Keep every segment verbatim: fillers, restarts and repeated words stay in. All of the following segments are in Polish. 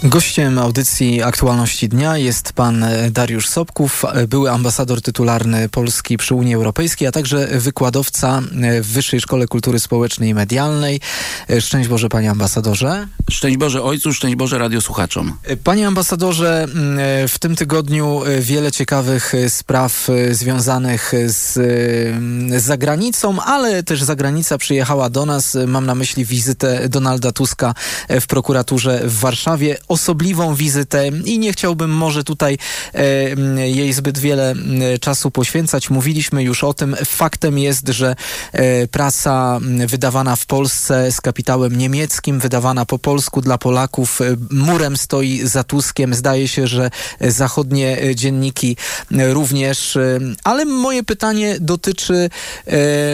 Gościem audycji Aktualności Dnia jest pan Dariusz Sobków, były ambasador tytularny Polski przy Unii Europejskiej, a także wykładowca w Wyższej Szkole Kultury Społecznej i Medialnej. Szczęść Boże, panie ambasadorze. Szczęść Boże ojcu, szczęść Boże radiosłuchaczom. Panie ambasadorze, w tym tygodniu wiele ciekawych spraw związanych z, z zagranicą, ale też zagranica przyjechała do nas. Mam na myśli wizytę Donalda Tuska w prokuraturze w Warszawie. Osobliwą wizytę i nie chciałbym może tutaj e, jej zbyt wiele e, czasu poświęcać. Mówiliśmy już o tym. Faktem jest, że e, prasa wydawana w Polsce z kapitałem niemieckim, wydawana po polsku dla Polaków, e, murem stoi za Tuskiem. Zdaje się, że zachodnie dzienniki również. E, ale moje pytanie dotyczy e,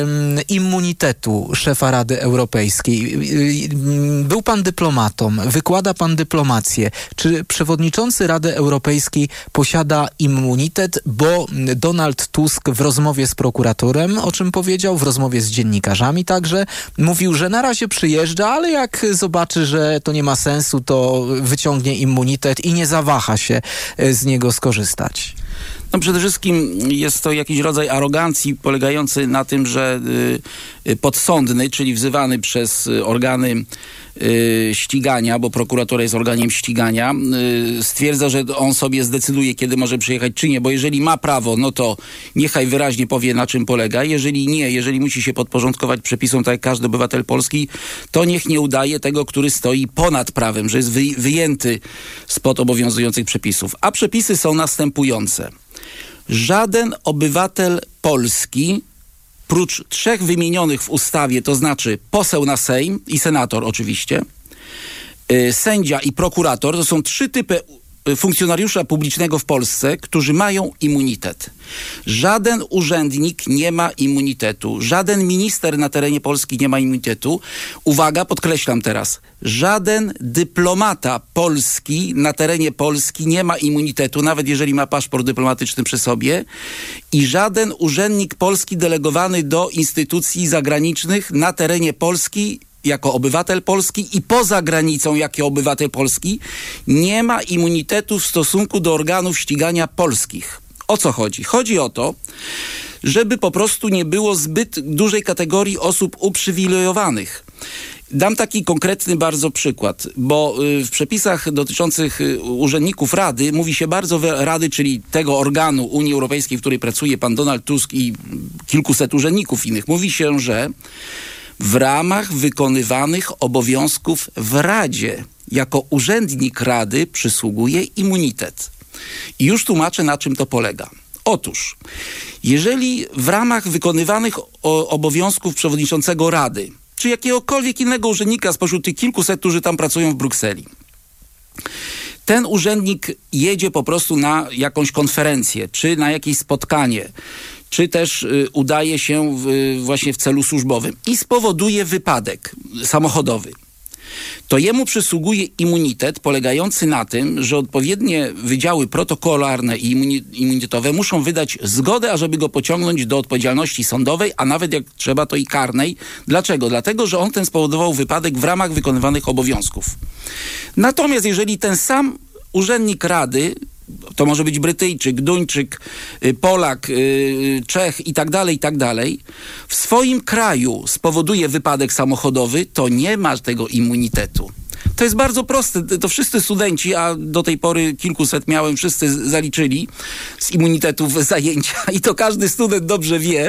immunitetu szefa Rady Europejskiej. E, był pan dyplomatą, wykłada pan dyplomację. Czy przewodniczący Rady Europejskiej posiada immunitet, bo Donald Tusk w rozmowie z prokuratorem, o czym powiedział, w rozmowie z dziennikarzami także, mówił, że na razie przyjeżdża, ale jak zobaczy, że to nie ma sensu, to wyciągnie immunitet i nie zawaha się z niego skorzystać. No przede wszystkim jest to jakiś rodzaj arogancji polegający na tym, że y, podsądny, czyli wzywany przez organy y, ścigania, bo prokuratura jest organem ścigania, y, stwierdza, że on sobie zdecyduje, kiedy może przyjechać, czy nie, bo jeżeli ma prawo, no to niechaj wyraźnie powie, na czym polega. Jeżeli nie, jeżeli musi się podporządkować przepisom, tak jak każdy obywatel Polski, to niech nie udaje tego, który stoi ponad prawem, że jest wy, wyjęty spod obowiązujących przepisów. A przepisy są następujące. Żaden obywatel Polski, prócz trzech wymienionych w ustawie, to znaczy poseł na Sejm i senator oczywiście, yy, sędzia i prokurator, to są trzy typy funkcjonariusza publicznego w Polsce, którzy mają immunitet. Żaden urzędnik nie ma immunitetu. Żaden minister na terenie Polski nie ma immunitetu. Uwaga, podkreślam teraz. Żaden dyplomata polski na terenie Polski nie ma immunitetu, nawet jeżeli ma paszport dyplomatyczny przy sobie. I żaden urzędnik polski delegowany do instytucji zagranicznych na terenie Polski jako obywatel Polski i poza granicą jako obywatel Polski nie ma immunitetu w stosunku do organów ścigania polskich. O co chodzi? Chodzi o to, żeby po prostu nie było zbyt dużej kategorii osób uprzywilejowanych. Dam taki konkretny bardzo przykład, bo w przepisach dotyczących urzędników Rady mówi się bardzo Rady, czyli tego organu Unii Europejskiej, w której pracuje pan Donald Tusk i kilkuset urzędników innych. Mówi się, że w ramach wykonywanych obowiązków w Radzie jako urzędnik Rady przysługuje immunitet. I już tłumaczę, na czym to polega. Otóż, jeżeli w ramach wykonywanych o, obowiązków przewodniczącego Rady, czy jakiegokolwiek innego urzędnika spośród tych kilkuset, którzy tam pracują w Brukseli, ten urzędnik jedzie po prostu na jakąś konferencję, czy na jakieś spotkanie, czy też y, udaje się w, właśnie w celu służbowym i spowoduje wypadek samochodowy, to jemu przysługuje immunitet polegający na tym, że odpowiednie wydziały protokolarne i immunitetowe muszą wydać zgodę, ażeby go pociągnąć do odpowiedzialności sądowej, a nawet jak trzeba, to i karnej. Dlaczego? Dlatego, że on ten spowodował wypadek w ramach wykonywanych obowiązków. Natomiast jeżeli ten sam urzędnik Rady, to może być Brytyjczyk, Duńczyk, Polak, Czech i tak dalej, i tak dalej, w swoim kraju spowoduje wypadek samochodowy, to nie ma tego immunitetu. To jest bardzo proste. To wszyscy studenci, a do tej pory kilkuset miałem, wszyscy zaliczyli z immunitetów zajęcia i to każdy student dobrze wie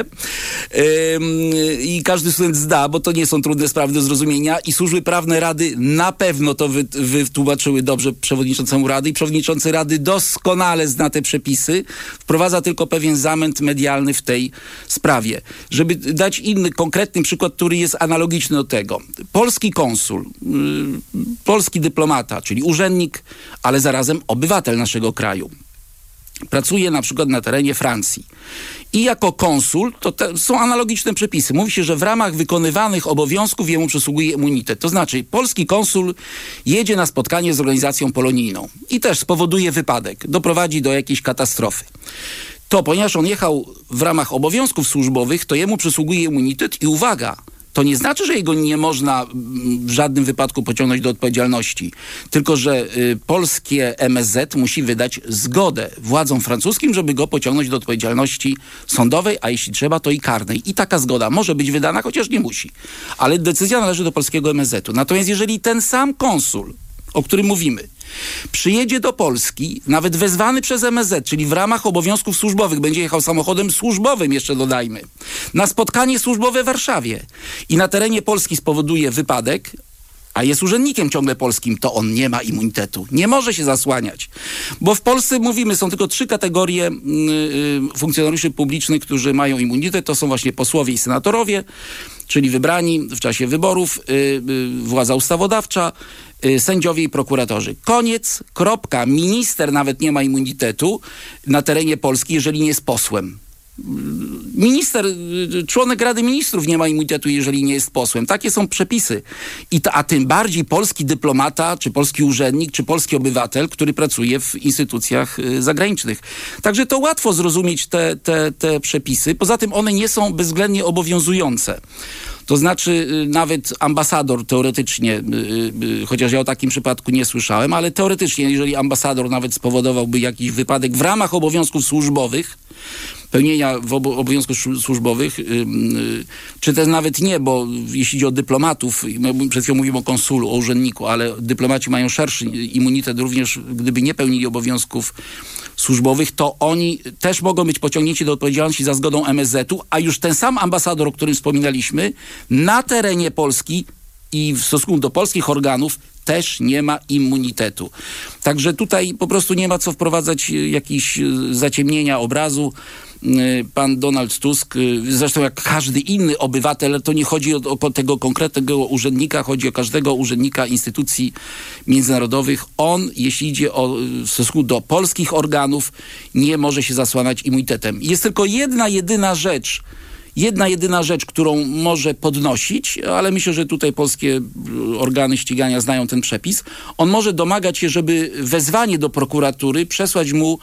yy, i każdy student zda, bo to nie są trudne sprawy do zrozumienia i służby prawne Rady na pewno to wy, wytłumaczyły dobrze przewodniczącemu Rady i przewodniczący Rady doskonale zna te przepisy, wprowadza tylko pewien zamęt medialny w tej sprawie. Żeby dać inny, konkretny przykład, który jest analogiczny do tego. Polski konsul, yy, polski dyplomata, czyli urzędnik, ale zarazem obywatel naszego kraju. Pracuje na przykład na terenie Francji. I jako konsul, to te, są analogiczne przepisy. Mówi się, że w ramach wykonywanych obowiązków jemu przysługuje immunitet. To znaczy, polski konsul jedzie na spotkanie z organizacją polonijną i też spowoduje wypadek, doprowadzi do jakiejś katastrofy. To ponieważ on jechał w ramach obowiązków służbowych, to jemu przysługuje immunitet i uwaga, to nie znaczy, że jego nie można w żadnym wypadku pociągnąć do odpowiedzialności. Tylko, że y, polskie M S Z musi wydać zgodę władzom francuskim, żeby go pociągnąć do odpowiedzialności sądowej, a jeśli trzeba, to i karnej. I taka zgoda może być wydana, chociaż nie musi. Ale decyzja należy do polskiego M S Z-u. Natomiast jeżeli ten sam konsul, o którym mówimy, przyjedzie do Polski, nawet wezwany przez M S Z, czyli w ramach obowiązków służbowych, będzie jechał samochodem służbowym, jeszcze dodajmy, na spotkanie służbowe w Warszawie i na terenie Polski spowoduje wypadek, a jest urzędnikiem ciągle polskim, to on nie ma immunitetu. Nie może się zasłaniać. Bo w Polsce, mówimy, są tylko trzy kategorie yy, funkcjonariuszy publicznych, którzy mają immunitet. To są właśnie posłowie i senatorowie, czyli wybrani w czasie wyborów, yy, yy, władza ustawodawcza, yy, sędziowie i prokuratorzy. Koniec, kropka. Minister nawet nie ma immunitetu na terenie Polski, jeżeli nie jest posłem. Minister, członek Rady Ministrów nie ma immunitetu, jeżeli nie jest posłem. Takie są przepisy. I to, a tym bardziej polski dyplomata, czy polski urzędnik, czy polski obywatel, który pracuje w instytucjach zagranicznych. Także to łatwo zrozumieć te, te, te przepisy. Poza tym one nie są bezwzględnie obowiązujące. To znaczy nawet ambasador teoretycznie, chociaż ja o takim przypadku nie słyszałem, ale teoretycznie, jeżeli ambasador nawet spowodowałby jakiś wypadek w ramach obowiązków służbowych, pełnienia obowiązków służbowych, czy też nawet nie, bo jeśli chodzi o dyplomatów, przed chwilą mówimy o konsulu, o urzędniku, ale dyplomaci mają szerszy immunitet również, gdyby nie pełnili obowiązków służbowych, to oni też mogą być pociągnięci do odpowiedzialności za zgodą M S Z-u, a już ten sam ambasador, o którym wspominaliśmy, na terenie Polski i w stosunku do polskich organów też nie ma immunitetu. Także tutaj po prostu nie ma co wprowadzać jakichś zaciemnienia obrazu. Pan Donald Tusk, zresztą jak każdy inny obywatel, to nie chodzi o, o tego konkretnego urzędnika, chodzi o każdego urzędnika instytucji międzynarodowych. On, jeśli idzie o, w stosunku do polskich organów, nie może się zasłaniać immunitetem. Jest tylko jedna, jedyna rzecz, Jedna, jedyna rzecz, którą może podnosić, ale myślę, że tutaj polskie organy ścigania znają ten przepis. On może domagać się, żeby wezwanie do prokuratury przesłać mu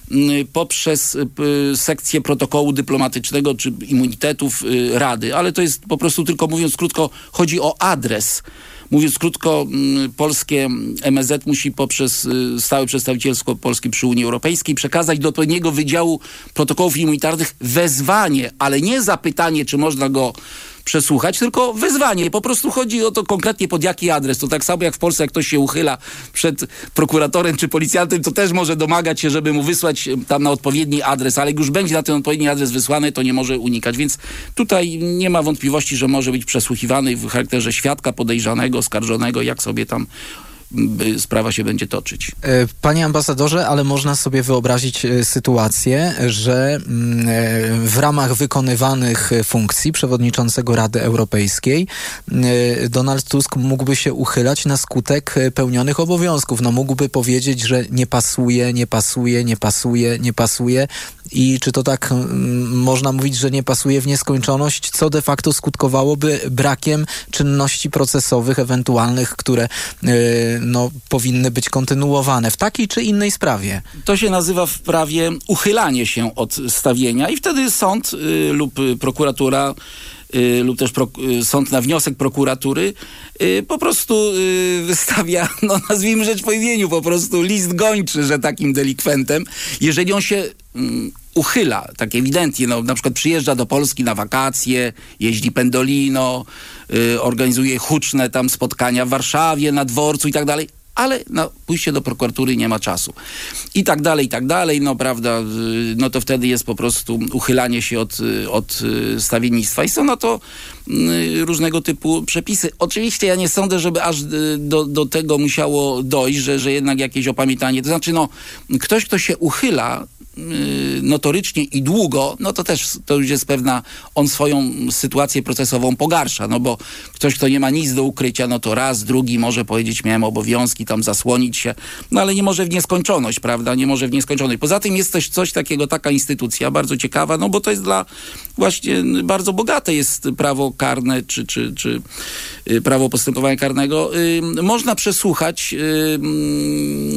poprzez sekcję protokołu dyplomatycznego czy immunitetów Rady, ale to jest po prostu tylko, mówiąc krótko, chodzi o adres. Mówiąc krótko, polskie M S Z musi poprzez stałe przedstawicielstwo Polski przy Unii Europejskiej przekazać do odpowiedniego Wydziału Protokołów Immunitarnych wezwanie, ale nie zapytanie, czy można go przesłuchać, tylko wezwanie. Po prostu chodzi o to konkretnie pod jaki adres. To tak samo jak w Polsce, jak ktoś się uchyla przed prokuratorem czy policjantem, to też może domagać się, żeby mu wysłać tam na odpowiedni adres, ale jak już będzie na ten odpowiedni adres wysłany, to nie może unikać. Więc tutaj nie ma wątpliwości, że może być przesłuchiwany w charakterze świadka podejrzanego, oskarżonego, jak sobie tam sprawa się będzie toczyć. Panie ambasadorze, ale można sobie wyobrazić sytuację, że w ramach wykonywanych funkcji przewodniczącego Rady Europejskiej Donald Tusk mógłby się uchylać na skutek pełnionych obowiązków. No mógłby powiedzieć, że nie pasuje, nie pasuje, nie pasuje, nie pasuje. I czy to tak m, można mówić, że nie pasuje w nieskończoność, co de facto skutkowałoby brakiem czynności procesowych ewentualnych, które yy, no, powinny być kontynuowane w takiej czy innej sprawie? To się nazywa w prawie uchylanie się od stawienia i wtedy sąd yy, lub prokuratura Yy, lub też pro, yy, sąd na wniosek prokuratury yy, po prostu yy, wystawia, no nazwijmy rzecz po imieniu, po prostu list gończy, że takim delikwentem, jeżeli on się yy, uchyla, tak ewidentnie, no na przykład przyjeżdża do Polski na wakacje, jeździ pendolino, yy, organizuje huczne tam spotkania w Warszawie, na dworcu i tak dalej, ale na pójście do prokuratury nie ma czasu. I tak dalej, i tak dalej, no prawda, no to wtedy jest po prostu uchylanie się od, od stawiennictwa. I są na to różnego typu przepisy. Oczywiście ja nie sądzę, żeby aż do, do tego musiało dojść, że, że jednak jakieś opamiętanie, to znaczy no, ktoś, kto się uchyla notorycznie i długo, no to też to już jest pewna, on swoją sytuację procesową pogarsza, no bo ktoś, kto nie ma nic do ukrycia, no to raz, drugi może powiedzieć, miałem obowiązki, tam zasłonić się, no ale nie może w nieskończoność, prawda, nie może w nieskończoność. Poza tym jest też coś takiego, taka instytucja bardzo ciekawa, no bo to jest dla właśnie bardzo bogate jest prawo karne, czy, czy, czy prawo postępowania karnego. Yy, można przesłuchać yy,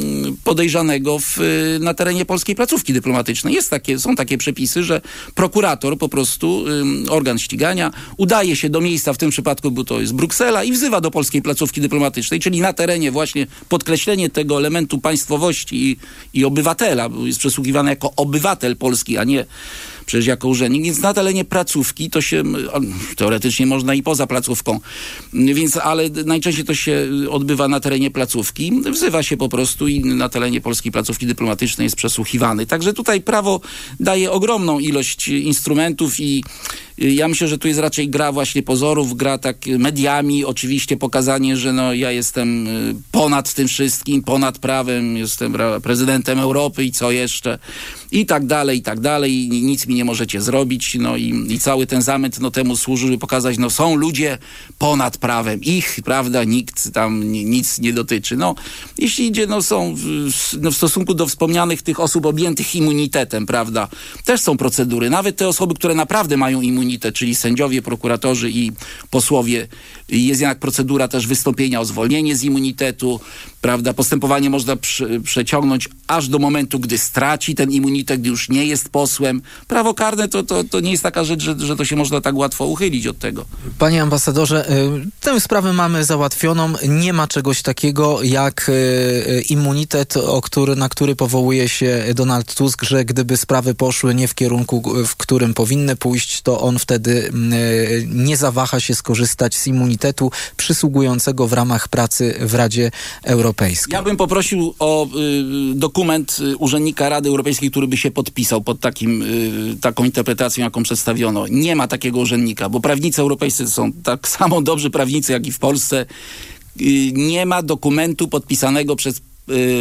podejrzanego w, na terenie polskiej placówki dyplomatycznej. Jest takie, są takie przepisy, że prokurator po prostu, organ ścigania, udaje się do miejsca, w tym przypadku, bo to jest Bruksela, i wzywa do polskiej placówki dyplomatycznej, czyli na terenie właśnie podkreślenie tego elementu państwowości i, i obywatela, bo jest przesługiwany jako obywatel polski, a nie przecież jako urzędnik, więc na terenie placówki to się, teoretycznie można i poza placówką, więc, ale najczęściej to się odbywa na terenie placówki, wzywa się po prostu i na terenie polskiej placówki dyplomatycznej jest przesłuchiwany. Także tutaj prawo daje ogromną ilość instrumentów i ja myślę, że tu jest raczej gra właśnie pozorów, gra tak mediami, oczywiście pokazanie, że no ja jestem ponad tym wszystkim, ponad prawem, jestem prezydentem Europy i co jeszcze, i tak dalej, i tak dalej, i nic mi nie możecie zrobić, no i, i cały ten zamęt no temu służy, żeby pokazać, no są ludzie ponad prawem, ich, prawda, nikt tam nic nie dotyczy. No, jeśli idzie, no są w, no, w stosunku do wspomnianych tych osób objętych immunitetem, prawda, też są procedury, nawet te osoby, które naprawdę mają immunitet, czyli sędziowie, prokuratorzy i posłowie, jest jednak procedura też wystąpienia o zwolnienie z immunitetu, prawda, postępowanie można przy, przeciągnąć aż do momentu, gdy straci ten immunitet, gdy już nie jest posłem. Prawo karne to, to, to nie jest taka rzecz, że, że to się można tak łatwo uchylić od tego. Panie ambasadorze, tę sprawę mamy załatwioną. Nie ma czegoś takiego jak immunitet, o który, na który powołuje się Donald Tusk, że gdyby sprawy poszły nie w kierunku, w którym powinny pójść, to on wtedy nie zawaha się skorzystać z immunitetu przysługującego w ramach pracy w Radzie Europejskiej. Ja bym poprosił o y, dokument y, urzędnika Rady Europejskiej, który by się podpisał pod takim, y, taką interpretacją, jaką przedstawiono. Nie ma takiego urzędnika, bo prawnicy europejscy są tak samo dobrzy prawnicy, jak i w Polsce. Y, nie ma dokumentu podpisanego przez y,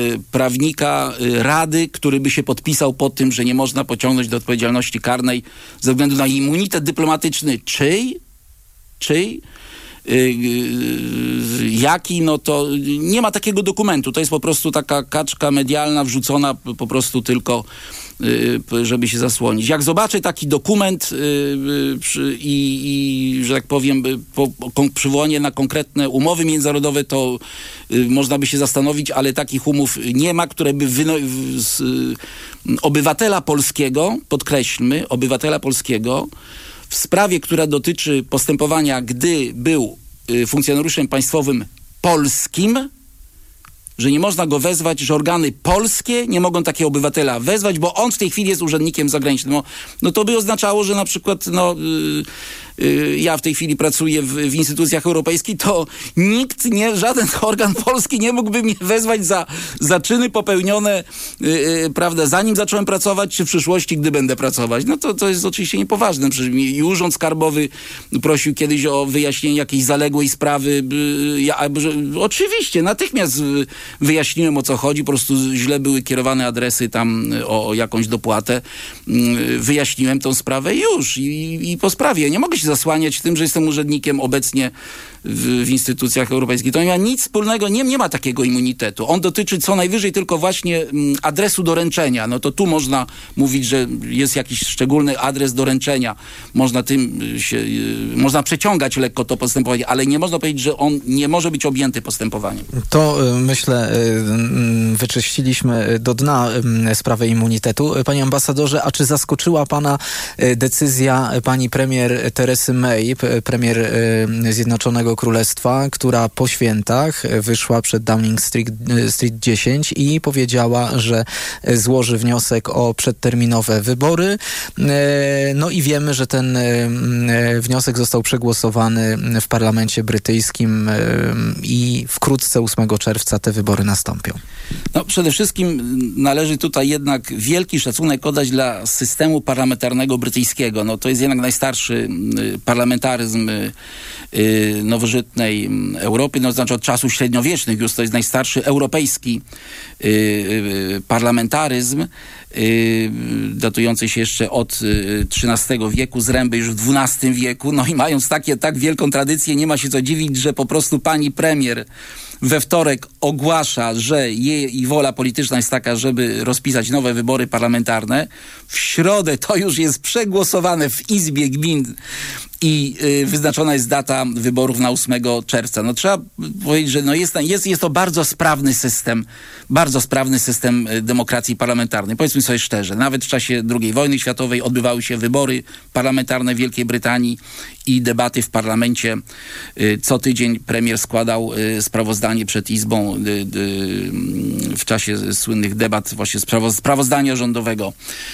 prawnika y, Rady, który by się podpisał pod tym, że nie można pociągnąć do odpowiedzialności karnej ze względu na immunitet dyplomatyczny. Czyj? Czyj? Jaki, no to nie ma takiego dokumentu. To jest po prostu taka kaczka medialna wrzucona po prostu tylko, żeby się zasłonić. Jak zobaczę taki dokument i, i że tak powiem, po, przywołanie na konkretne umowy międzynarodowe, to można by się zastanowić, ale takich umów nie ma, które by wyno- z obywatela polskiego, podkreślmy, obywatela polskiego, w sprawie, która dotyczy postępowania, gdy był y, funkcjonariuszem państwowym polskim, że nie można go wezwać, że organy polskie nie mogą takiego obywatela wezwać, bo on w tej chwili jest urzędnikiem zagranicznym. No, no to by oznaczało, że na przykład no, y, y, ja w tej chwili pracuję w, w instytucjach europejskich, to nikt, nie, żaden organ polski nie mógłby mnie wezwać za, za czyny popełnione, y, y, prawda, zanim zacząłem pracować, czy w przyszłości, gdy będę pracować. No to, to jest oczywiście niepoważne. Przecież i Urząd Skarbowy prosił kiedyś o wyjaśnienie jakiejś zaległej sprawy. Y, ja, że, oczywiście, natychmiast wyjaśniłem, o co chodzi, po prostu źle były kierowane adresy tam o, o jakąś dopłatę. Wyjaśniłem tą sprawę i już. I, i po sprawie. Nie mogę się zasłaniać tym, że jestem urzędnikiem obecnie w, w instytucjach europejskich. To nie ma nic wspólnego, nie, nie ma takiego immunitetu. On dotyczy co najwyżej tylko właśnie adresu doręczenia. No to tu można mówić, że jest jakiś szczególny adres doręczenia. Można tym się, można przeciągać lekko to postępowanie, ale nie można powiedzieć, że on nie może być objęty postępowaniem. To myślę, wyczyściliśmy do dna sprawę immunitetu. Panie ambasadorze, a czy zaskoczyła pana decyzja pani premier Teresy May, premier Zjednoczonego Królestwa, która po świętach wyszła przed Downing Street, Street dziesięć i powiedziała, że złoży wniosek o przedterminowe wybory. No i wiemy, że ten wniosek został przegłosowany w parlamencie brytyjskim i wkrótce ósmego czerwca te wybory nastąpią. No, przede wszystkim należy tutaj jednak wielki szacunek oddać dla systemu parlamentarnego brytyjskiego. No, to jest jednak najstarszy parlamentaryzm nowożytnej Europy, no, znaczy od czasów średniowiecznych już to jest najstarszy europejski parlamentaryzm, datujący się jeszcze od trzynastego wieku, zręby już w dwunastym wieku, no i mając takie, tak wielką tradycję, nie ma się co dziwić, że po prostu pani premier we wtorek ogłasza, że jej wola polityczna jest taka, żeby rozpisać nowe wybory parlamentarne. W środę to już jest przegłosowane w Izbie Gmin i y, wyznaczona jest data wyborów na ósmego czerwca. No trzeba powiedzieć, że no jest, jest, jest to bardzo sprawny system, bardzo sprawny system y, demokracji parlamentarnej. Powiedzmy sobie szczerze, nawet w czasie drugiej wojny światowej odbywały się wybory parlamentarne w Wielkiej Brytanii i debaty w parlamencie. Y, co tydzień premier składał y, sprawozdanie przed Izbą y, y, w czasie słynnych debat, właśnie sprawo, sprawozdania rządowego,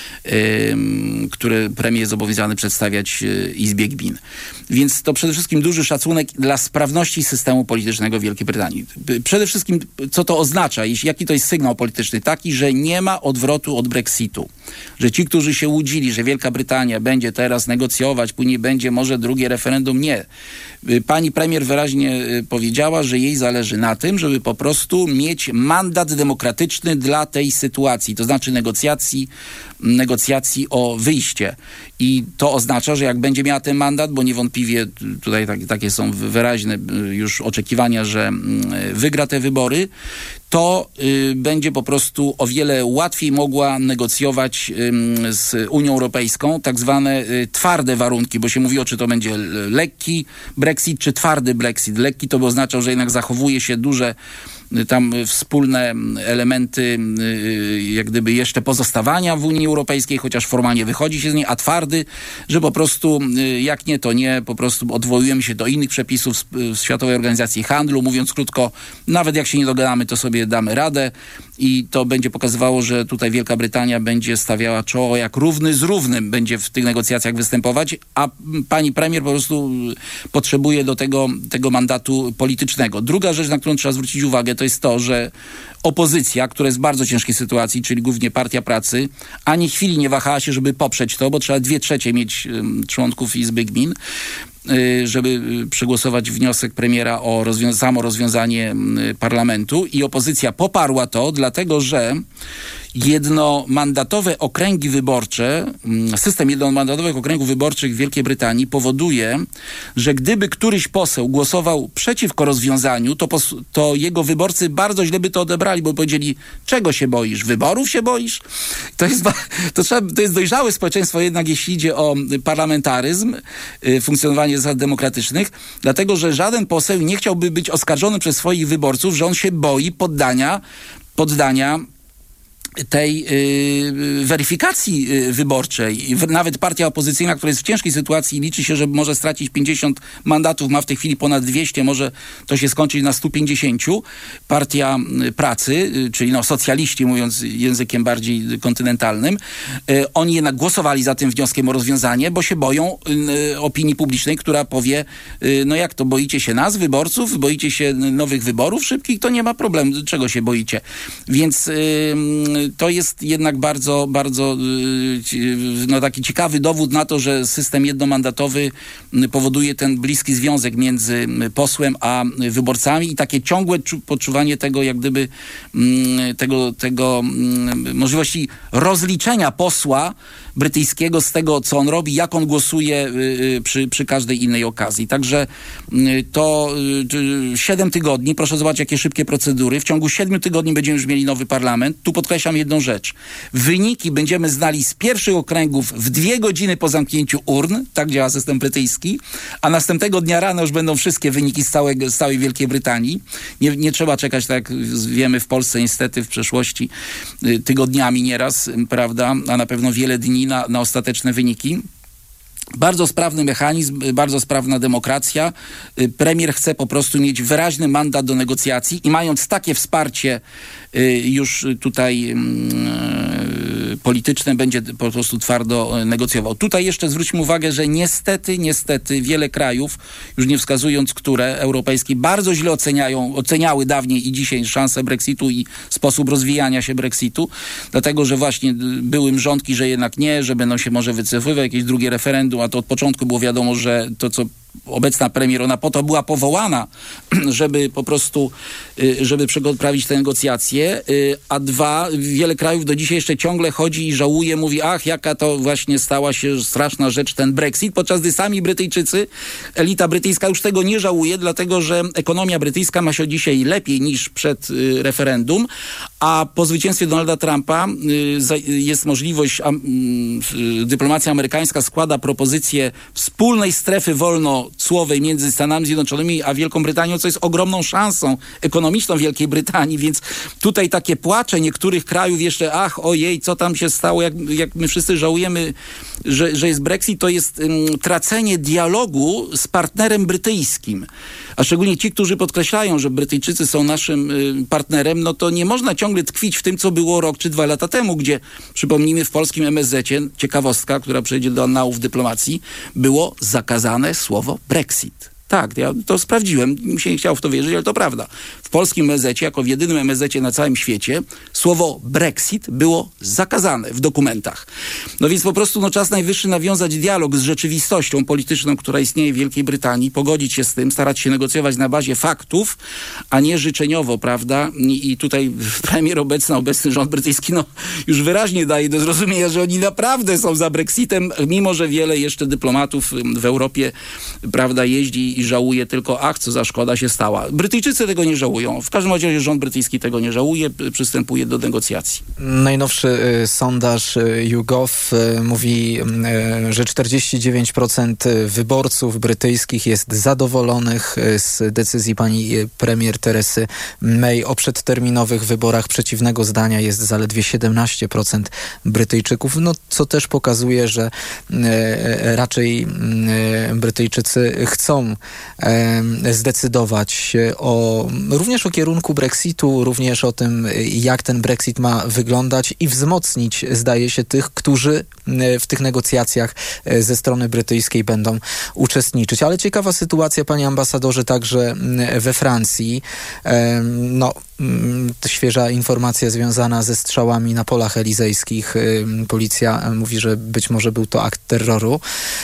y, które premier jest zobowiązany przedstawiać y, Izbie Gmin. Więc to przede wszystkim duży szacunek dla sprawności systemu politycznego Wielkiej Brytanii. Przede wszystkim, co to oznacza, jaki to jest sygnał polityczny? Taki, że nie ma odwrotu od Brexitu. Że ci, którzy się łudzili, że Wielka Brytania będzie teraz negocjować, później będzie może drugie referendum, nie. Pani premier wyraźnie powiedziała, że jej zależy na tym, żeby po prostu mieć mandat demokratyczny dla tej sytuacji, to znaczy negocjacji, negocjacji o wyjście. I to oznacza, że jak będzie miała ten mandat, bo niewątpliwie tutaj tak, takie są wyraźne już oczekiwania, że wygra te wybory, to y, będzie po prostu o wiele łatwiej mogła negocjować y, z Unią Europejską tak zwane y, twarde warunki, bo się mówiło, czy to będzie lekki Brexit, czy twardy Brexit. Lekki to by oznaczał, że jednak zachowuje się duże tam wspólne elementy jak gdyby jeszcze pozostawania w Unii Europejskiej, chociaż formalnie wychodzi się z niej, a twardy, że po prostu jak nie, to nie, po prostu odwołujemy się do innych przepisów Światowej Organizacji Handlu, mówiąc krótko, nawet jak się nie dogadamy, to sobie damy radę i to będzie pokazywało, że tutaj Wielka Brytania będzie stawiała czoło, jak równy z równym będzie w tych negocjacjach występować, a pani premier po prostu potrzebuje do tego, tego mandatu politycznego. Druga rzecz, na którą trzeba zwrócić uwagę, to jest to, że opozycja, która jest w bardzo ciężkiej sytuacji, czyli głównie Partia Pracy, ani chwili nie wahała się, żeby poprzeć to, bo trzeba dwie trzecie mieć um, członków Izby Gmin, y, żeby przegłosować wniosek premiera o rozwią- samo rozwiązanie y, parlamentu i opozycja poparła to, dlatego że jednomandatowe okręgi wyborcze, system jednomandatowych okręgów wyborczych w Wielkiej Brytanii powoduje, że gdyby któryś poseł głosował przeciwko rozwiązaniu, to, pos- to jego wyborcy bardzo źle by to odebrali, bo powiedzieli, czego się boisz? Wyborów się boisz? To jest, to trzeba, to jest dojrzałe społeczeństwo jednak, jeśli idzie o parlamentaryzm, y, funkcjonowanie zasad demokratycznych, dlatego, że żaden poseł nie chciałby być oskarżony przez swoich wyborców, że on się boi poddania, poddania tej y, weryfikacji y, wyborczej. I w, nawet partia opozycyjna, która jest w ciężkiej sytuacji, liczy się, że może stracić pięćdziesiąt mandatów, ma w tej chwili ponad dwieście, może to się skończyć na stu pięćdziesięciu. Partia y, Pracy, y, czyli no socjaliści, mówiąc językiem bardziej kontynentalnym, y, oni jednak głosowali za tym wnioskiem o rozwiązanie, bo się boją y, opinii publicznej, która powie, y, no jak to, boicie się nas, wyborców, boicie się nowych wyborów szybkich, to nie ma problemu, czego się boicie. Więc y, to jest jednak bardzo, bardzo no, taki ciekawy dowód na to, że system jednomandatowy powoduje ten bliski związek między posłem a wyborcami i takie ciągłe poczuwanie tego, jak gdyby tego, tego możliwości rozliczenia posła brytyjskiego z tego, co on robi, jak on głosuje przy, przy każdej innej okazji. Także to siedem tygodni, proszę zobaczyć, jakie szybkie procedury. W ciągu siedmiu tygodni będziemy już mieli nowy parlament. Tu podkreślam jedną rzecz. Wyniki będziemy znali z pierwszych okręgów w dwie godziny po zamknięciu urn. Tak działa system brytyjski. A następnego dnia rano już będą wszystkie wyniki z, całego, z całej Wielkiej Brytanii. Nie, nie trzeba czekać, tak jak wiemy w Polsce niestety w przeszłości, tygodniami nieraz, prawda, a na pewno wiele dni na, na ostateczne wyniki. Bardzo sprawny mechanizm, bardzo sprawna demokracja. Premier chce po prostu mieć wyraźny mandat do negocjacji i mając takie wsparcie już tutaj polityczne, będzie po prostu twardo negocjował. Tutaj jeszcze zwróćmy uwagę, że niestety, niestety wiele krajów, już nie wskazując które, europejskie, bardzo źle oceniają, oceniały dawniej i dzisiaj szanse Brexitu i sposób rozwijania się Brexitu, dlatego, że właśnie były mrzonki, że jednak nie, że będą się może wycofywać jakieś drugie referendum, a to od początku było wiadomo, że to, co obecna premier, ona po to była powołana, żeby po prostu, żeby przeprowadzić te negocjacje, a dwa, wiele krajów do dzisiaj jeszcze ciągle chodzi i żałuje, mówi, ach, jaka to właśnie stała się straszna rzecz, ten Brexit, podczas gdy sami Brytyjczycy, elita brytyjska już tego nie żałuje, dlatego, że ekonomia brytyjska ma się dzisiaj lepiej niż przed referendum, a po zwycięstwie Donalda Trumpa jest możliwość, dyplomacja amerykańska składa propozycję wspólnej strefy wolnocłowej między Stanami Zjednoczonymi a Wielką Brytanią, co jest ogromną szansą ekonomiczną Wielkiej Brytanii, więc tutaj takie płacze niektórych krajów jeszcze, ach, ojej, co tam się stało, jak, jak my wszyscy żałujemy, że, że jest Brexit, to jest um, tracenie dialogu z partnerem brytyjskim. A szczególnie ci, którzy podkreślają, że Brytyjczycy są naszym y, partnerem, no to nie można ciągle tkwić w tym, co było rok czy dwa lata temu, gdzie, przypomnijmy, w polskim M S Z-cie, ciekawostka, która przejdzie do annałów dyplomacji, było zakazane słowo Brexit. Tak, ja to sprawdziłem, mi się nie chciało w to wierzyć, ale to prawda. W polskim M S Z-cie, jako w jedynym M S Z-cie na całym świecie, słowo Brexit było zakazane w dokumentach. No więc po prostu no, czas najwyższy nawiązać dialog z rzeczywistością polityczną, która istnieje w Wielkiej Brytanii, pogodzić się z tym, starać się negocjować na bazie faktów, a nie życzeniowo, prawda? I, i tutaj premier obecny, obecny rząd brytyjski, no już wyraźnie daje do zrozumienia, że oni naprawdę są za Brexitem, mimo że wiele jeszcze dyplomatów w Europie, prawda, jeździ i żałuje tylko, ach, co za szkoda się stała. Brytyjczycy tego nie żałują. W każdym razie rząd brytyjski tego nie żałuje, przystępuje do negocjacji. Najnowszy y, sondaż y, YouGov y, mówi, y, że czterdzieści dziewięć procent wyborców brytyjskich jest zadowolonych y, z decyzji pani y, premier Teresy May o przedterminowych wyborach. Przeciwnego zdania jest zaledwie siedemnaście procent Brytyjczyków, no co też pokazuje, że y, y, raczej y, Brytyjczycy chcą zdecydować o, również o kierunku Brexitu, również o tym, jak ten Brexit ma wyglądać i wzmocnić, zdaje się, tych, którzy w tych negocjacjach ze strony brytyjskiej będą uczestniczyć. Ale ciekawa sytuacja, panie ambasadorze, także we Francji. No, świeża informacja związana ze strzałami na polach elizejskich. Policja mówi, że być może był to akt terroru.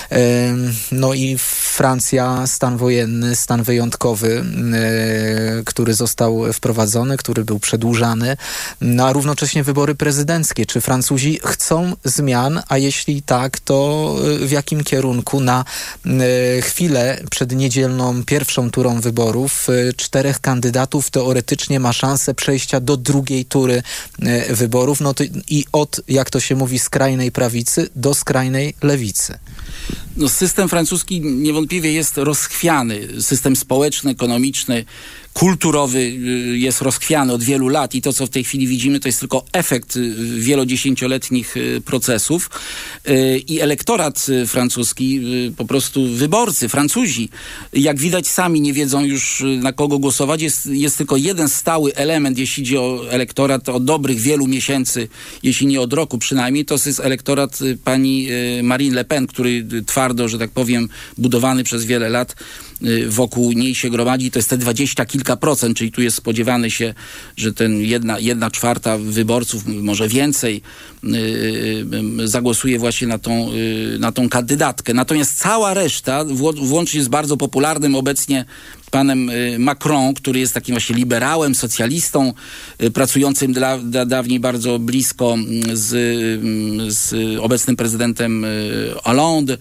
No i Francja, stan wojenny, stan wyjątkowy, który został wprowadzony, który był przedłużany, no a równocześnie wybory prezydenckie. Czy Francuzi chcą zmian, a jeśli tak, to w jakim kierunku? Na chwilę przed niedzielną pierwszą turą wyborów czterech kandydatów teoretycznie ma szansę przejścia do drugiej tury wyborów, no to i od, jak to się mówi, skrajnej prawicy do skrajnej lewicy. No, system francuski niewątpliwie jest rozchwiany. System społeczny, ekonomiczny, kulturowy jest rozchwiany od wielu lat i to, co w tej chwili widzimy, to jest tylko efekt wielodziesięcioletnich procesów i elektorat francuski, po prostu wyborcy, Francuzi, jak widać sami nie wiedzą już, na kogo głosować. Jest, jest tylko jeden stały element, jeśli idzie o elektorat od dobrych wielu miesięcy, jeśli nie od roku przynajmniej, to jest elektorat pani Marine Le Pen, który twardo, że tak powiem, budowany przez wiele lat wokół niej się gromadzi, to jest te dwadzieścia kilka procent, czyli tu jest spodziewany się, że ten jedna, jedna czwarta wyborców, może więcej, yy, yy, zagłosuje właśnie na tą, yy, na tą kandydatkę. Natomiast cała reszta, w, włącznie z bardzo popularnym obecnie panem Macron, który jest takim właśnie liberałem, socjalistą, pracującym dla, dla dawniej bardzo blisko z, z obecnym prezydentem Hollande.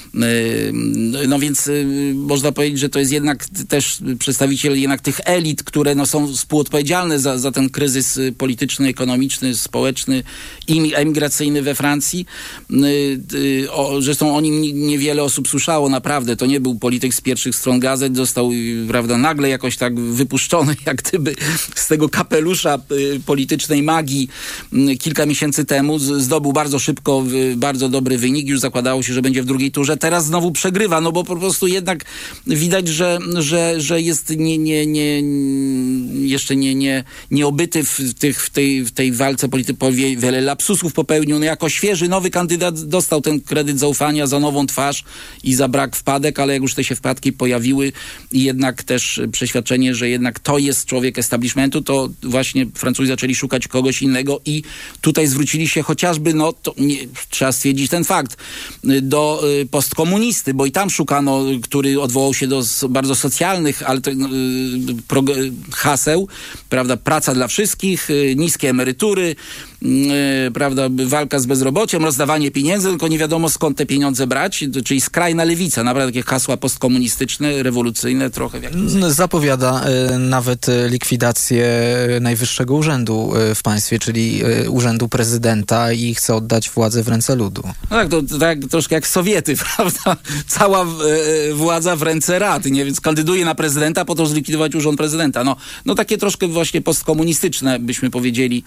No więc można powiedzieć, że to jest jednak też przedstawiciel jednak tych elit, które no są współodpowiedzialne za, za ten kryzys polityczny, ekonomiczny, społeczny i emigracyjny we Francji. Zresztą o nim niewiele osób słyszało, naprawdę. To nie był polityk z pierwszych stron gazet, został, prawda, nagle jakoś tak wypuszczony, jak gdyby z tego kapelusza politycznej magii kilka miesięcy temu. Zdobył bardzo szybko bardzo dobry wynik, już zakładało się, że będzie w drugiej turze. Teraz znowu przegrywa, no bo po prostu jednak widać, że, że, że jest nie, nie, nie, jeszcze nie, nie, nieobyty w, tych, w, tej, w tej walce politycznej. Wiele lapsusów popełnił. No jako świeży, nowy kandydat dostał ten kredyt zaufania za nową twarz i za brak wpadek, ale jak już te się wpadki pojawiły i jednak też przeświadczenie, że jednak to jest człowiek establishmentu, to właśnie Francuzi zaczęli szukać kogoś innego i tutaj zwrócili się chociażby, no to nie, trzeba stwierdzić ten fakt, do post postkomunisty, bo i tam szukano, który odwołał się do bardzo socjalnych, ale to, yy, pro, haseł, prawda, praca dla wszystkich, yy, niskie emerytury, yy, prawda, walka z bezrobociem, rozdawanie pieniędzy, tylko nie wiadomo skąd te pieniądze brać, czyli skrajna lewica, naprawdę takie hasła postkomunistyczne, rewolucyjne trochę. W jakimś... Zapowiada y, nawet y, likwidację Najwyższego Urzędu y, w państwie, czyli y, Urzędu Prezydenta i chce oddać władzę w ręce ludu. No tak, to, to tak troszkę jak Sowiety, prawda? Cała y, władza w ręce rad, nie? Więc kandyduje na prezydenta po to, zlikwidować urząd prezydenta. No, no takie troszkę właśnie postkomunistyczne, byśmy powiedzieli,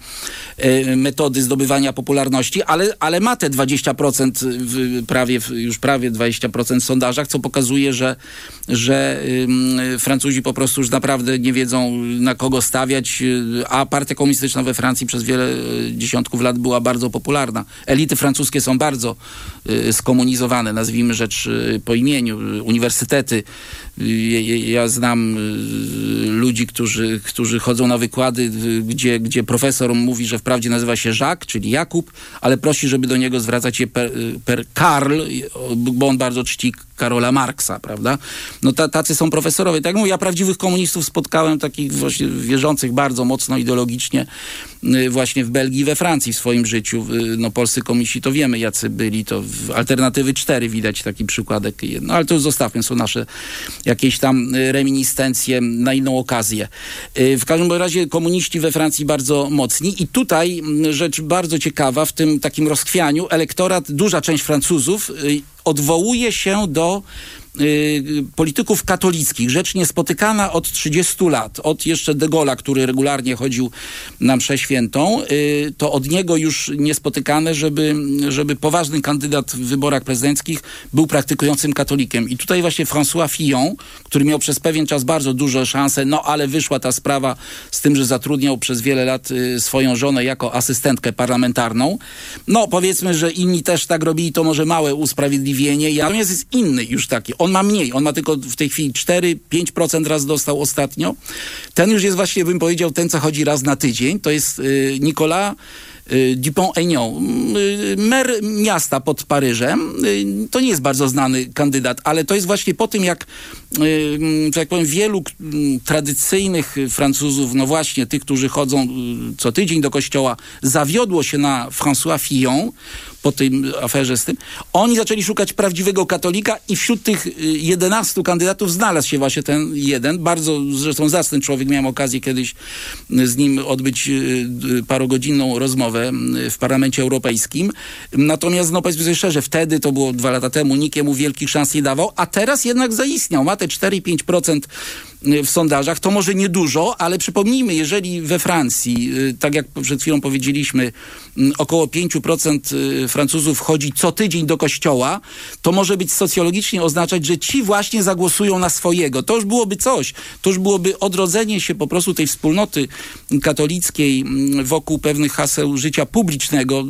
y, metody zdobywania popularności, ale, ale ma te dwadzieścia procent w prawie, już prawie dwadzieścia procent w sondażach, co pokazuje, że, że y, Francuzi po prostu już naprawdę nie wiedzą, na kogo stawiać, y, a partia komunistyczna we Francji przez wiele y, dziesiątków lat była bardzo popularna. Elity francuskie są bardzo y, skomunizowane, nazwijmy rzecz y, po imieniu, y, uniwersytety. Y, ja znam y, ludzi, którzy, którzy chodzą na wykłady, y, gdzie, gdzie profesor mówi, że wprawdzie nazywa się Jacques, czyli Jakub, ale prosi, żeby do niego zwracać się per, per Karl, bo on bardzo czci Karola Marksa, prawda? No ta, tacy są profesorowie. Tak mówię, ja prawdziwych komunistów spotkałem, takich właśnie wierzących bardzo mocno ideologicznie y, właśnie w Belgii i we Francji w swoim życiu. Y, no polscy komuniści to wiemy, jacy byli. To w Alternatywy cztery widać taki przykładek. No ale to już zostawmy, są nasze jakieś tam y, reminiscencje na inną okazję. Y, w każdym razie komuniści we Francji bardzo mocni i tutaj y, rzecz bardzo ciekawa, w tym takim rozchwianiu elektorat, duża część Francuzów y, odwołuje się do y, polityków katolickich. Rzecz niespotykana od trzydziestu lat. Od jeszcze de Gaulle'a, który regularnie chodził na mszę świętą, y, to od niego już niespotykane, żeby, żeby poważny kandydat w wyborach prezydenckich był praktykującym katolikiem. I tutaj właśnie François Fillon, który miał przez pewien czas bardzo duże szanse, no ale wyszła ta sprawa z tym, że zatrudniał przez wiele lat y, swoją żonę jako asystentkę parlamentarną. No powiedzmy, że inni też tak robili, to może małe usprawiedliwienie. Natomiast jest inny już taki. On ma mniej. On ma tylko w tej chwili cztery do pięciu procent raz dostał ostatnio. Ten już jest właśnie, bym powiedział, ten, co chodzi raz na tydzień. To jest y, Nicolas y, Dupont-Aignan. Y, mer miasta pod Paryżem. Y, to nie jest bardzo znany kandydat, ale to jest właśnie po tym, jak y, że jak powiem, wielu y, tradycyjnych Francuzów, no właśnie tych, którzy chodzą y, co tydzień do kościoła, zawiodło się na François Fillon, po tej aferze z tym, oni zaczęli szukać prawdziwego katolika i wśród tych jedenastu kandydatów znalazł się właśnie ten jeden, bardzo zresztą zacny człowiek, miałem okazję kiedyś z nim odbyć parogodzinną rozmowę w Parlamencie Europejskim. Natomiast, no powiedzmy sobie szczerze, wtedy, to było dwa lata temu, nikt mu wielkich szans nie dawał, a teraz jednak zaistniał. Ma te cztery do pięciu procent w sondażach, to może niedużo, ale przypomnijmy, jeżeli we Francji, tak jak przed chwilą powiedzieliśmy, około pięć procent Francuzów chodzi co tydzień do kościoła, to może być socjologicznie oznaczać, że ci właśnie zagłosują na swojego. To już byłoby coś. To już byłoby odrodzenie się po prostu tej wspólnoty katolickiej wokół pewnych haseł życia publicznego.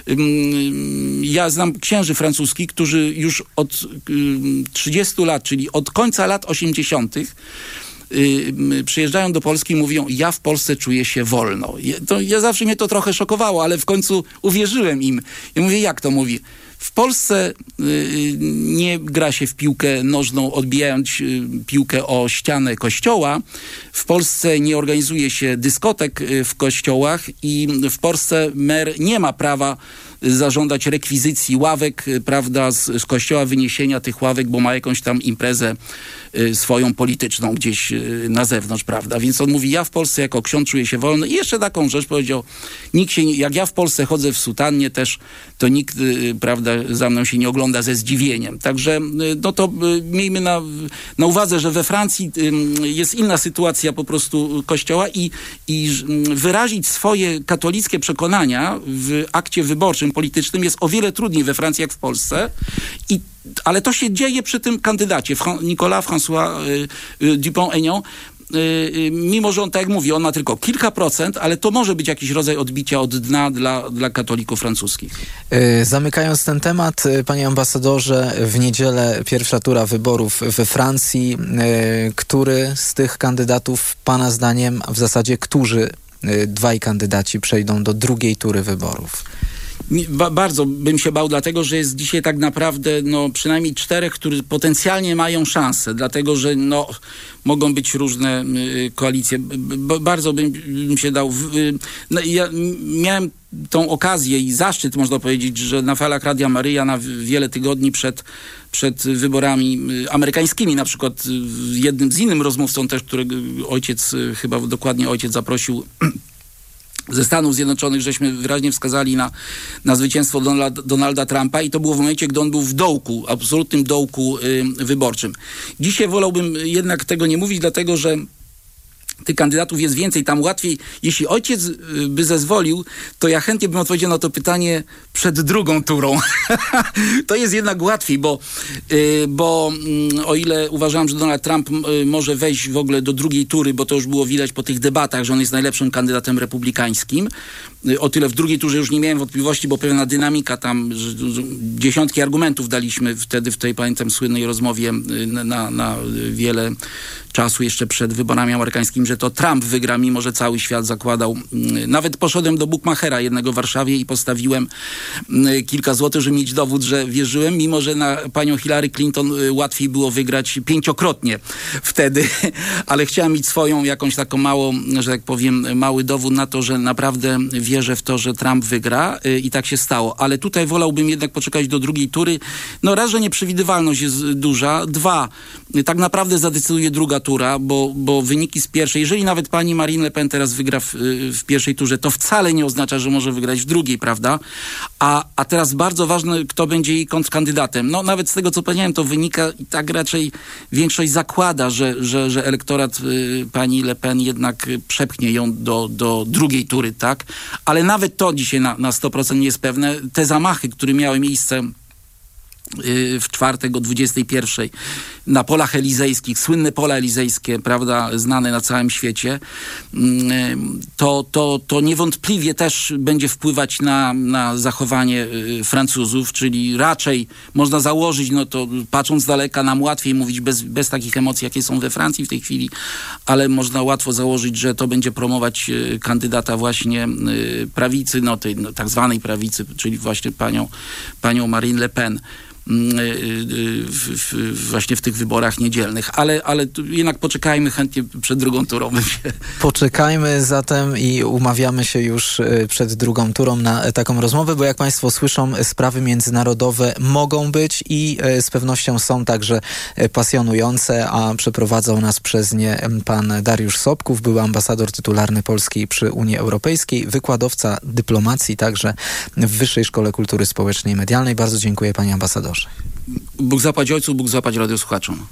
Ja znam księży francuskich, którzy już od trzydziestu lat, czyli od końca lat osiemdziesiątych Yy, przyjeżdżają do Polski i mówią, ja w Polsce czuję się wolno. Ja, to, ja zawsze mnie to trochę szokowało, ale w końcu uwierzyłem im. I mówię, jak to mówi? W Polsce y, nie gra się w piłkę nożną, odbijając y, piłkę o ścianę kościoła. W Polsce nie organizuje się dyskotek y, w kościołach i w Polsce mer nie ma prawa zażądać rekwizycji ławek, y, prawda, z, z kościoła, wyniesienia tych ławek, bo ma jakąś tam imprezę y, swoją polityczną gdzieś y, na zewnątrz, prawda. Więc on mówi, ja w Polsce jako ksiądz czuję się wolny. I jeszcze taką rzecz powiedział, nikt się, nie, jak ja w Polsce chodzę w sutannie też, to nikt, y, prawda, za mną się nie ogląda ze zdziwieniem. Także no to miejmy na, na uwadze, że we Francji jest inna sytuacja po prostu kościoła i, i wyrazić swoje katolickie przekonania w akcie wyborczym, politycznym jest o wiele trudniej we Francji jak w Polsce. I ale to się dzieje przy tym kandydacie, Fra Nicolas François y, Dupont-Aignan. Yy, mimo, że on tak jak mówi, on ma tylko kilka procent, ale to może być jakiś rodzaj odbicia od dna dla, dla katolików francuskich. Yy, zamykając ten temat, panie ambasadorze, w niedzielę pierwsza tura wyborów we Francji. Yy, który z tych kandydatów, pana zdaniem, w zasadzie którzy yy, dwaj kandydaci przejdą do drugiej tury wyborów? Ba- bardzo bym się bał, dlatego że jest dzisiaj tak naprawdę no, przynajmniej czterech, którzy potencjalnie mają szansę, dlatego że no, mogą być różne y, koalicje. B- bardzo bym, bym się dał... W, y, no, ja miałem tą okazję i zaszczyt, można powiedzieć, że na falach Radia Maryja na wiele tygodni przed, przed wyborami amerykańskimi, na przykład jednym z innym rozmówcą też, którego ojciec, chyba dokładnie ojciec zaprosił ze Stanów Zjednoczonych, żeśmy wyraźnie wskazali na, na zwycięstwo Donalda, Donalda Trumpa i to było w momencie, gdy on był w dołku, absolutnym dołku y, wyborczym. Dzisiaj wolałbym jednak tego nie mówić, dlatego że tych kandydatów jest więcej, tam łatwiej. Jeśli ojciec by zezwolił, to ja chętnie bym odpowiedział na to pytanie przed drugą turą. To jest jednak łatwiej, bo, bo o ile uważam, że Donald Trump może wejść w ogóle do drugiej tury, bo to już było widać po tych debatach, że on jest najlepszym kandydatem republikańskim, o tyle w drugiej turze już nie miałem wątpliwości, bo pewna dynamika tam, że, że dziesiątki argumentów daliśmy wtedy w tej, pamiętam, słynnej rozmowie na, na wiele czasu jeszcze przed wyborami amerykańskimi, że to Trump wygra, mimo że cały świat zakładał. Nawet poszedłem do bookmachera jednego w Warszawie i postawiłem kilka złotych, żeby mieć dowód, że wierzyłem, mimo że na panią Hillary Clinton łatwiej było wygrać pięciokrotnie wtedy, ale chciałem mieć swoją jakąś taką małą, że tak powiem, mały dowód na to, że naprawdę wierzę w to, że Trump wygra i tak się stało. Ale tutaj wolałbym jednak poczekać do drugiej tury. No raz, że nieprzewidywalność jest duża. Dwa, tak naprawdę zadecyduje druga tura, bo, bo wyniki z pierwszej, jeżeli nawet pani Marine Le Pen teraz wygra w, w pierwszej turze, to wcale nie oznacza, że może wygrać w drugiej, prawda? A, a teraz bardzo ważne, kto będzie jej kontrkandydatem. No nawet z tego, co powiedziałem, to wynika i tak raczej większość zakłada, że, że, że elektorat y, pani Le Pen jednak przepchnie ją do, do drugiej tury, tak? Ale nawet to dzisiaj na, na sto procent nie jest pewne. Te zamachy, które miały miejsce w czwartek o dwudziestej pierwszej na polach elizejskich, słynne pola elizejskie, prawda, znane na całym świecie, to, to, to niewątpliwie też będzie wpływać na, na zachowanie Francuzów, czyli raczej można założyć, no to patrząc z daleka nam łatwiej mówić bez, bez takich emocji, jakie są we Francji w tej chwili, ale można łatwo założyć, że to będzie promować kandydata właśnie prawicy, no tej no, tak zwanej prawicy, czyli właśnie panią, panią Marine Le Pen. W, w, właśnie w tych wyborach niedzielnych, ale, ale jednak poczekajmy chętnie przed drugą turą. Poczekajmy zatem i umawiamy się już przed drugą turą na taką rozmowę, bo jak państwo słyszą, sprawy międzynarodowe mogą być i z pewnością są także pasjonujące, a przeprowadzał nas przez nie pan Dariusz Sobków, były ambasador tytularny Polski przy Unii Europejskiej, wykładowca dyplomacji także w Wyższej Szkole Kultury Społecznej i Medialnej. Bardzo dziękuję, panie ambasadorze. Bóg zapłać ojcu, Bóg zapłać radiosłuchaczom.